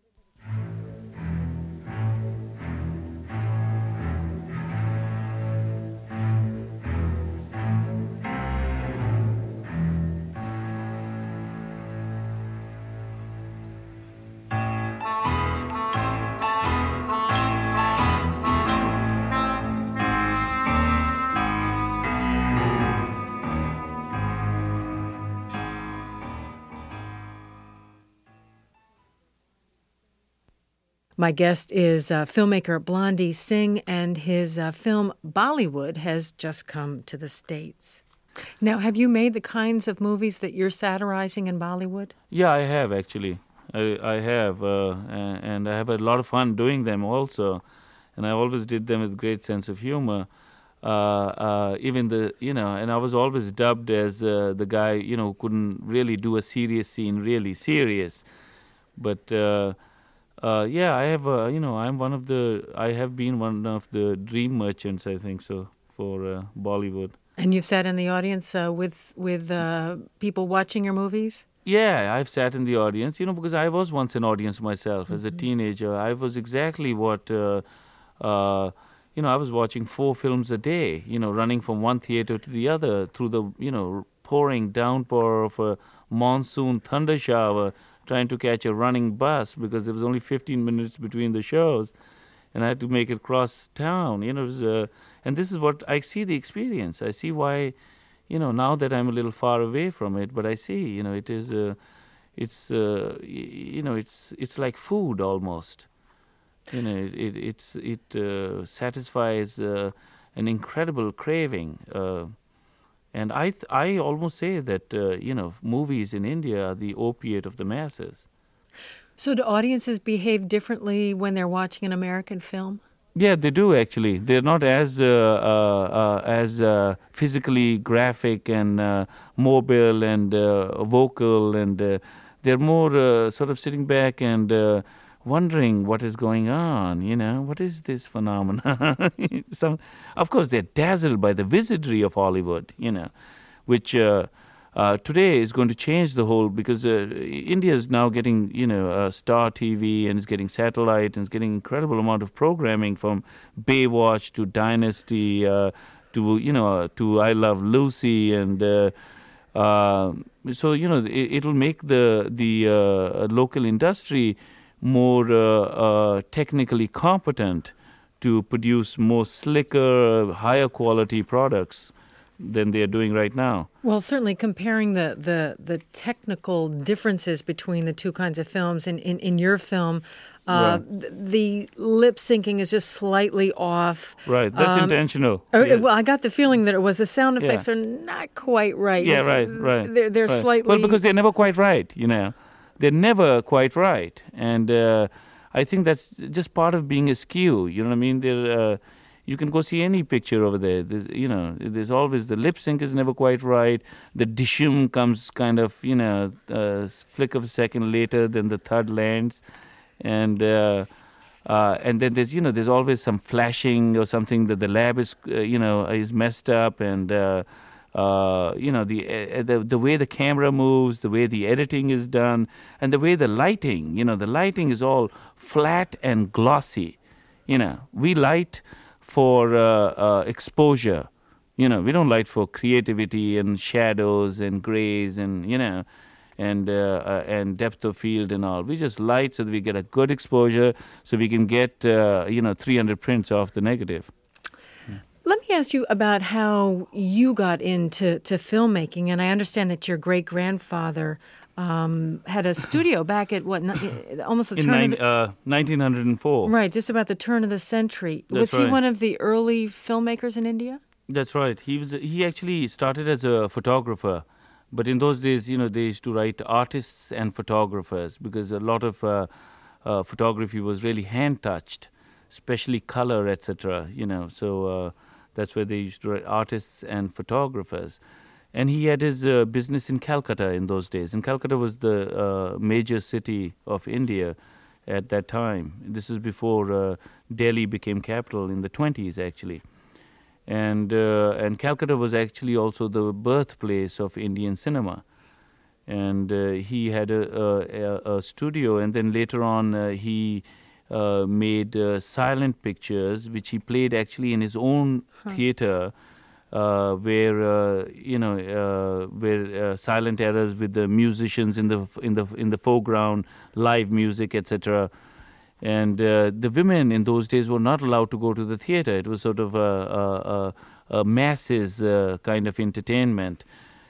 My guest is uh, filmmaker Blondie Singh, and his uh, film Bollywood has just come to the States. Now, have you made the kinds of movies that you're satirizing in Bollywood? Yeah, I have actually. I, I have, uh, and I have a lot of fun doing them also. And I always did them with great sense of humor. Uh, uh, even the, you know, and I was always dubbed as uh, the guy, you know, who couldn't really do a serious scene really serious. But uh, uh, yeah, I have, uh, you know, I'm one of the, I have been one of the dream merchants, I think so, for uh, Bollywood. And you've sat in the audience uh, with with uh, people watching your movies? Yeah, I've sat in the audience, you know, because I was once an audience myself. Mm-hmm. As a teenager, I was exactly what, uh, uh, you know, I was watching four films a day, you know, running from one theater to the other through the, you know, pouring downpour of a monsoon thunder shower, trying to catch a running bus because there was only fifteen minutes between the shows, and I had to make it cross town, you know, it was, uh, and this is what I see the experience. I see why, you know, now that I'm a little far away from it, but I see, you know, it is, uh, it's, uh, you know, it's it's like food almost. You know, it it it's, it uh, satisfies uh, an incredible craving, uh, and I th- I almost say that uh, you know, movies in India are the opiate of the masses. So do audiences behave differently when they're watching an American film? Yeah, they do actually. They're not as uh, uh, uh, as uh, physically graphic and uh, mobile and uh, vocal, and uh, they're more uh, sort of sitting back and uh, wondering what is going on. You know, what is this phenomenon? Some, of course, they're dazzled by the wizardry of Hollywood. You know, which. Uh, Uh, today is going to change the whole, because uh, India is now getting, you know, uh, Star T V, and it's getting satellite, and it's getting incredible amount of programming, from Baywatch to Dynasty uh, to, you know, uh, to I Love Lucy, and uh, uh, so, you know, it, it'll make the the uh, local industry more uh, uh, technically competent to produce more slicker, higher quality products than they are doing right now. Well, certainly comparing the, the, the technical differences between the two kinds of films. In, in, in your film, uh, right. th- the lip syncing is just slightly off. Right, that's um, intentional. Uh, yes. Well, I got the feeling that it was the sound effects yeah. are not quite right. Yeah, right, right. They're, they're right. slightly... Well, because they're never quite right, you know. They're never quite right. And uh, I think that's just part of being askew. You know what I mean? There, uh, you can go see any picture over there. There's, you know, there's always the lip sync is never quite right. The dishum comes kind of, you know, a flick of a second later than the thud lands, and uh, uh, and then there's, you know, there's always some flashing or something that the lab is, uh, you know, is messed up, and uh, uh, you know, the, uh, the the way the camera moves, the way the editing is done, and the way the lighting, you know, the lighting is all flat and glossy. You know, we light for uh, uh, exposure. You know, we don't light for creativity and shadows and grays and, you know, and uh, uh, and depth of field and all. We just light so that we get a good exposure, so we can get, uh, you know, three hundred prints off the negative. Let me ask you about how you got into to filmmaking. And I understand that your great-grandfather Um, had a studio back at what, almost the in turn nine, of the, uh, nineteen oh four. Right, just about the turn of the century. That's was he right. one of the early filmmakers in India? That's right. He was. He actually started as a photographer, but in those days, you know, they used to write artists and photographers because a lot of uh, uh, photography was really hand touched, especially color, et cetera. You know, so uh, that's where they used to write artists and photographers. And he had his uh, business in Calcutta in those days. And Calcutta was the uh, major city of India at that time. This is before uh, Delhi became capital in the twenties, actually. And uh, and Calcutta was actually also the birthplace of Indian cinema. And uh, he had a, a, a studio, and then later on uh, he uh, made uh, silent pictures, which he played actually in his own huh. theater. Uh, where uh, you know uh, where uh, silent eras with the musicians in the in the in the foreground, live music, et cetera. And uh, the women in those days were not allowed to go to the theater. It was sort of a, a, a, a masses uh, kind of entertainment.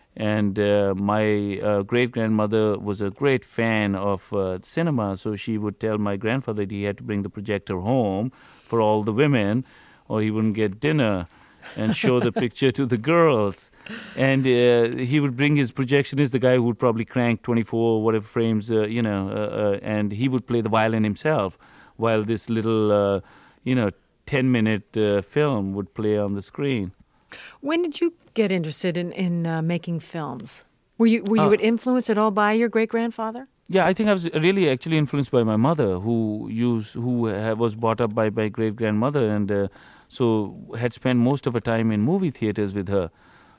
And uh, my uh, great grandmother was a great fan of uh, cinema, so she would tell my grandfather that he had to bring the projector home for all the women, or he wouldn't get dinner. And show the picture to the girls. And uh, he would bring his projectionist, the guy who would probably crank twenty-four whatever frames, uh, you know, uh, uh, and he would play the violin himself while this little, uh, you know, ten-minute uh, film would play on the screen. When did you get interested in, in uh, making films? Were you were you uh, influenced at all by your great-grandfather? Yeah, I think I was really actually influenced by my mother, who used, who uh, was brought up by my great-grandmother, and uh, so had spent most of her time in movie theaters with her.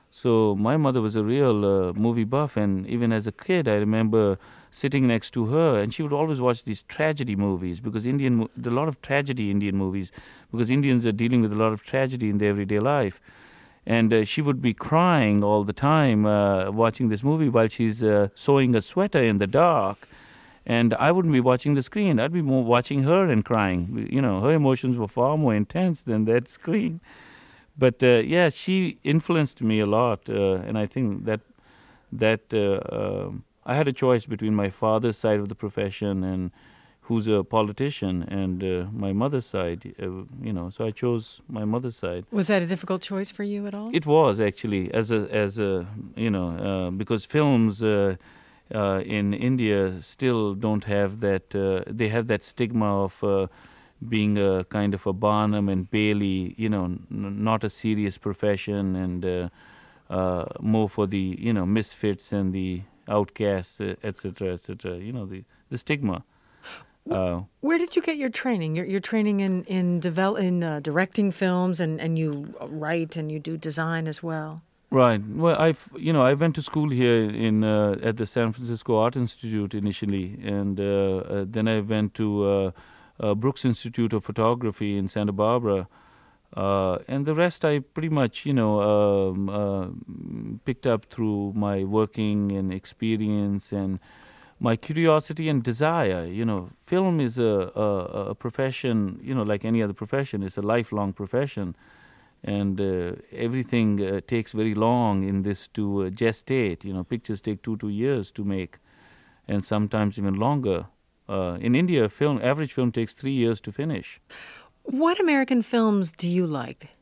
So my mother was a real uh, movie buff, and even as a kid, I remember sitting next to her, and she would always watch these tragedy movies, because Indian, a lot of tragedy Indian movies, because Indians are dealing with a lot of tragedy in their everyday life. And uh, she would be crying all the time uh, watching this movie while she's uh, sewing a sweater in the dark. And I wouldn't be watching the screen. I'd be more watching her and crying. You know, her emotions were far more intense than that screen. But, uh, yeah, she influenced me a lot. Uh, and I think that that uh, uh, I had a choice between my father's side of the profession, and who's a politician, and uh, my mother's side, uh, you know, so I chose my mother's side. Was that a difficult choice for you at all? It was, actually, as a, as a you know, uh, because films uh, uh, in India still don't have that, uh, they have that stigma of uh, being a kind of a Barnum and Bailey, you know, n- not a serious profession, and uh, uh, more for the, you know, misfits and the outcasts, uh, et cetera, et cetera, you know, the, the stigma. Uh, Where did you get your training? Your your training in in develop in uh, directing films, and, and you write and you do design as well. Right. Well, I you know I went to school here in uh, at the San Francisco Art Institute initially, and uh, uh, then I went to uh, uh, Brooks Institute of Photography in Santa Barbara, uh, and the rest I pretty much you know um, uh, picked up through my working and experience and my curiosity and desire. You know, film is a, a, a profession, you know, like any other profession. It's a lifelong profession. And uh, everything uh, takes very long in this to uh, gestate. You know, pictures take two, two years to make, and sometimes even longer. Uh, in India, film average film takes three years to finish. What American films do you like?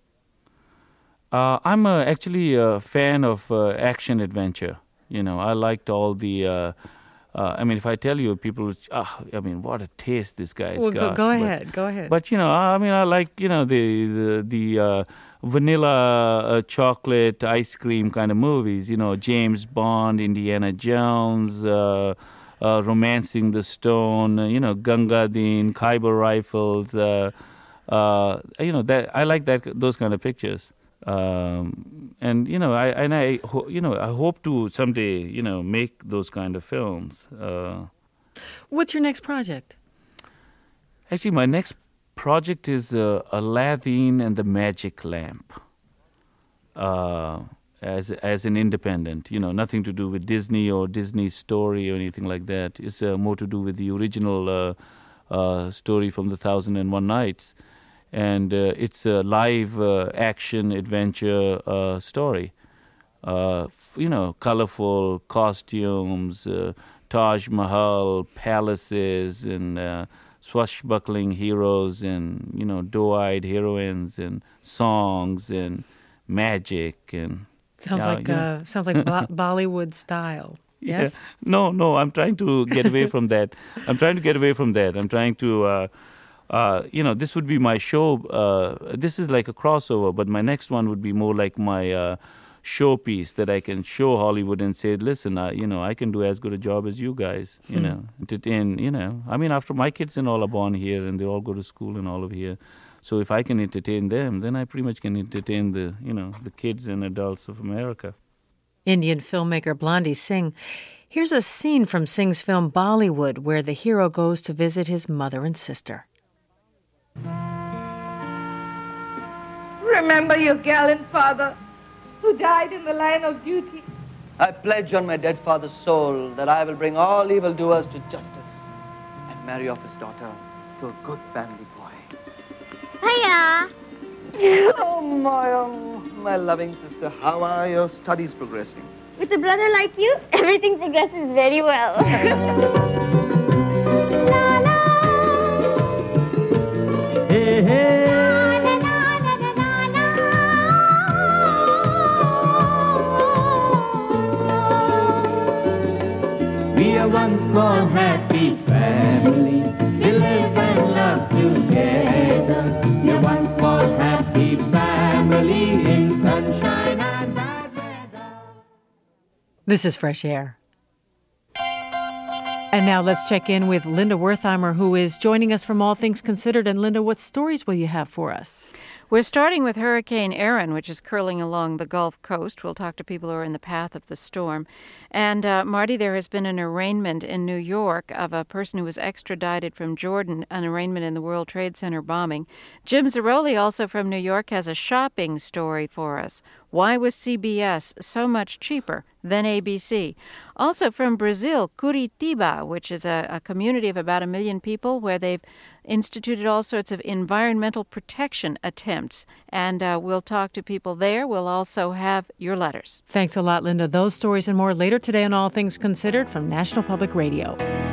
Uh, I'm uh, actually a fan of uh, action-adventure. You know, I liked all the... Uh, Uh, I mean, if I tell you, people would, oh, I mean, what a taste this guy's well, got. Go, go but, ahead, go ahead. But, you know, I mean, I like, you know, the the, the uh, vanilla uh, chocolate ice cream kind of movies, you know, James Bond, Indiana Jones, uh, uh, Romancing the Stone, uh, you know, Ganga Din, Khyber Rifles, uh, uh, you know, that I like that those kind of pictures. Um, and you know, I and I, ho- you know, I hope to someday, you know, make those kind of films. Uh, What's your next project? Actually, my next project is uh, Aladdin and the Magic Lamp. Uh, as as an independent, you know, nothing to do with Disney or Disney's story or anything like that. It's uh, more to do with the original uh, uh, story from the Thousand and One Nights. And uh, it's a live uh, action adventure uh, story. Uh, f- you know, colorful costumes, uh, Taj Mahal palaces, and uh, swashbuckling heroes, and you know, doe-eyed heroines, and songs, and magic, and sounds yeah, like you know. uh, sounds like bo- Bollywood style. Yes. Yeah. No, no. I'm trying to get away from that. I'm trying to get away from that. I'm trying to. Uh, Uh, you know, this would be my show. Uh, this is like a crossover, but my next one would be more like my uh, showpiece that I can show Hollywood and say, listen, uh, you know, I can do as good a job as you guys, you Hmm. know, entertain, you know. I mean, after my kids and all are born here and they all go to school and all of here. So if I can entertain them, then I pretty much can entertain the, you know, the kids and adults of America. Indian filmmaker Blondie Singh. Here's a scene from Singh's film Bollywood where the hero goes to visit his mother and sister. Remember your gallant father who died in the line of duty. I pledge on my dead father's soul that I will bring all evildoers to justice and marry off his daughter to a good family boy. Hiya! Oh, my, oh, my loving sister, how are your studies progressing? With a brother like you, everything progresses very well. La, la. Hey, hey. We are one small happy family. We live and love together. We are one small happy family in sunshine and bad weather. This is Fresh Air. And now let's check in with Linda Wertheimer, who is joining us from All Things Considered. And Linda, what stories will you have for us? We're starting with Hurricane Erin, which is curling along the Gulf Coast. We'll talk to people who are in the path of the storm. And, uh, Marty, there has been an arraignment in New York of a person who was extradited from Jordan, an arraignment in the World Trade Center bombing. Jim Zaroli, also from New York, has a shopping story for us. Why was C B S so much cheaper than A B C? Also from Brazil, Curitiba, which is a, a community of about a million people where they've instituted all sorts of environmental protection attempts. And uh, we'll talk to people there. We'll also have your letters. Thanks a lot, Linda. Those stories and more later today on All Things Considered from National Public Radio.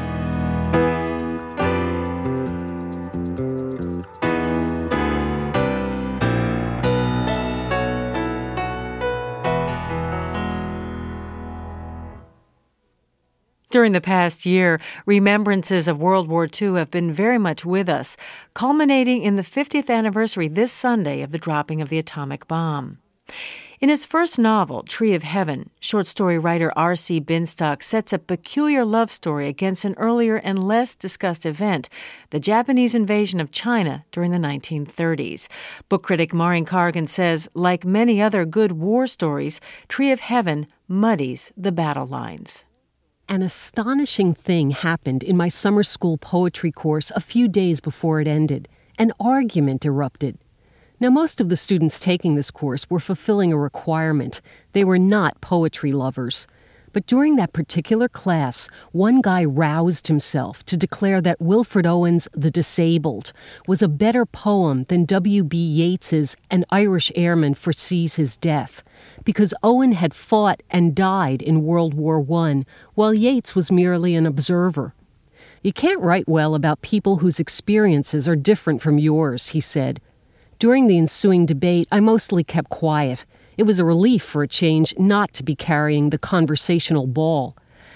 During the past year, remembrances of World War Two have been very much with us, culminating in the fiftieth anniversary this Sunday of the dropping of the atomic bomb. In his first novel, Tree of Heaven, short story writer R C Binstock sets a peculiar love story against an earlier and less discussed event, the Japanese invasion of China during the nineteen thirties. Book critic Maureen Cargan says, like many other good war stories, Tree of Heaven muddies the battle lines. An astonishing thing happened in my summer school poetry course a few days before it ended. An argument erupted. Now, most of the students taking this course were fulfilling a requirement. They were not poetry lovers. But during that particular class, one guy roused himself to declare that Wilfred Owen's The Disabled was a better poem than W B Yeats's An Irish Airman Foresees His Death, because Owen had fought and died in World War One, while Yeats was merely an observer. You can't write well about people whose experiences are different from yours, he said. During the ensuing debate, I mostly kept quiet. It was a relief for a change not to be carrying the conversational ball.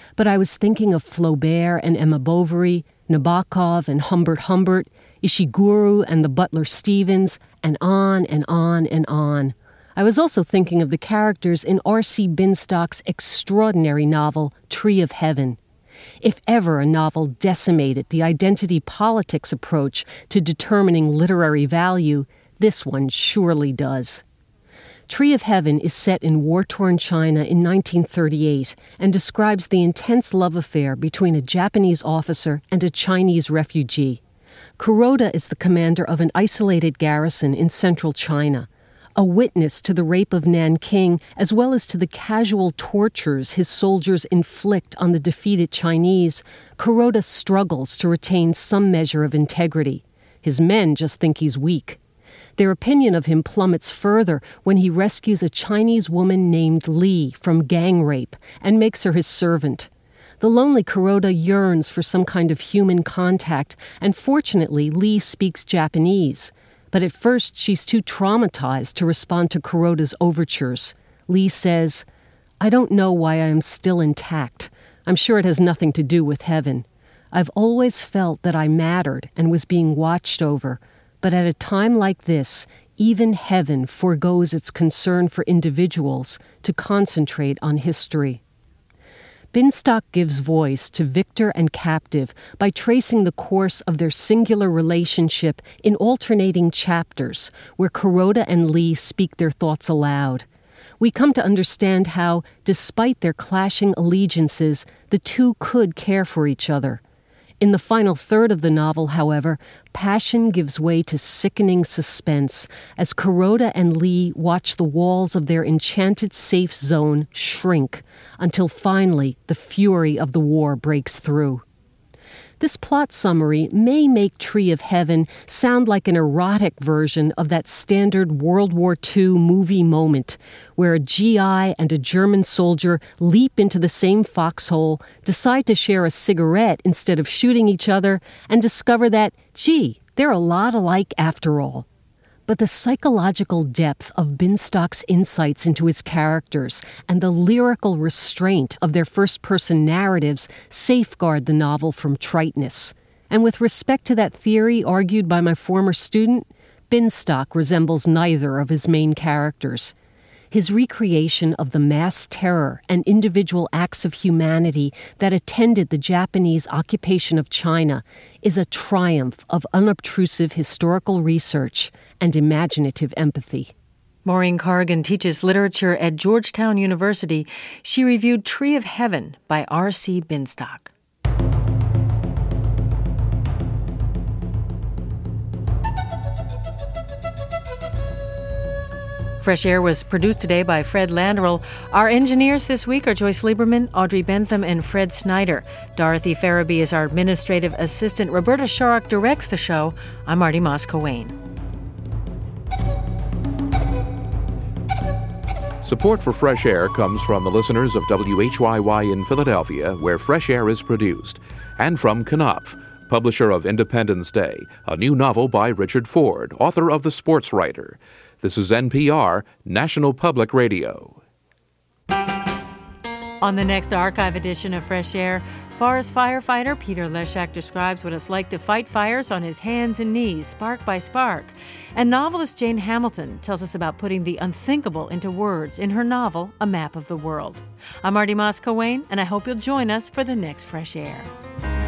but I was thinking of Flaubert and Emma Bovary, Nabokov and Humbert Humbert, Ishiguro and the butler Stevens, and on and on and on. I was also thinking of the characters in R C Binstock's extraordinary novel, Tree of Heaven. If ever a novel decimated the identity politics approach to determining literary value, this one surely does. Tree of Heaven is set in war-torn China in nineteen thirty-eight and describes the intense love affair between a Japanese officer and a Chinese refugee. Kuroda is the commander of an isolated garrison in central China. A witness to the rape of Nanking, as well as to the casual tortures his soldiers inflict on the defeated Chinese, Kuroda struggles to retain some measure of integrity. His men just think he's weak. Their opinion of him plummets further when he rescues a Chinese woman named Li from gang rape and makes her his servant. The lonely Kuroda yearns for some kind of human contact, and fortunately Li speaks Japanese. But at first, she's too traumatized to respond to Kuroda's overtures. Li says, "I don't know why I am still intact. I'm sure it has nothing to do with heaven. I've always felt that I mattered and was being watched over. But at a time like this, even heaven forgoes its concern for individuals to concentrate on history." Binstock gives voice to victor and captive by tracing the course of their singular relationship in alternating chapters where Kuroda and Li speak their thoughts aloud. We come to understand how, despite their clashing allegiances, the two could care for each other. In the final third of the novel, however, passion gives way to sickening suspense as Kuroda and Li watch the walls of their enchanted safe zone shrink until finally the fury of the war breaks through. This plot summary may make Tree of Heaven sound like an erotic version of that standard World War Two movie moment where a G I and a German soldier leap into the same foxhole, decide to share a cigarette instead of shooting each other, and discover that, gee, they're a lot alike after all. But the psychological depth of Binstock's insights into his characters and the lyrical restraint of their first-person narratives safeguard the novel from triteness. And with respect to that theory argued by my former student, Binstock resembles neither of his main characters. His recreation of the mass terror and individual acts of humanity that attended the Japanese occupation of China is a triumph of unobtrusive historical research and imaginative empathy. Maureen Corrigan teaches literature at Georgetown University. She reviewed Tree of Heaven by R C Binstock. Fresh Air was produced today by Fred Landerl. Our engineers this week are Joyce Lieberman, Audrey Bentham, and Fred Snyder. Dorothy Farabee is our administrative assistant. Roberta Sharrock directs the show. I'm Marty Moss-Cowain. Support for Fresh Air comes from the listeners of W H Y Y in Philadelphia, where Fresh Air is produced, and from Knopf, publisher of Independence Day, a new novel by Richard Ford, author of The Sports Writer. This is N P R, National Public Radio. On the next archive edition of Fresh Air, forest firefighter Peter Leshak describes what it's like to fight fires on his hands and knees, spark by spark. And novelist Jane Hamilton tells us about putting the unthinkable into words in her novel, A Map of the World. I'm Marty Moss-Cowain, and I hope you'll join us for the next Fresh Air.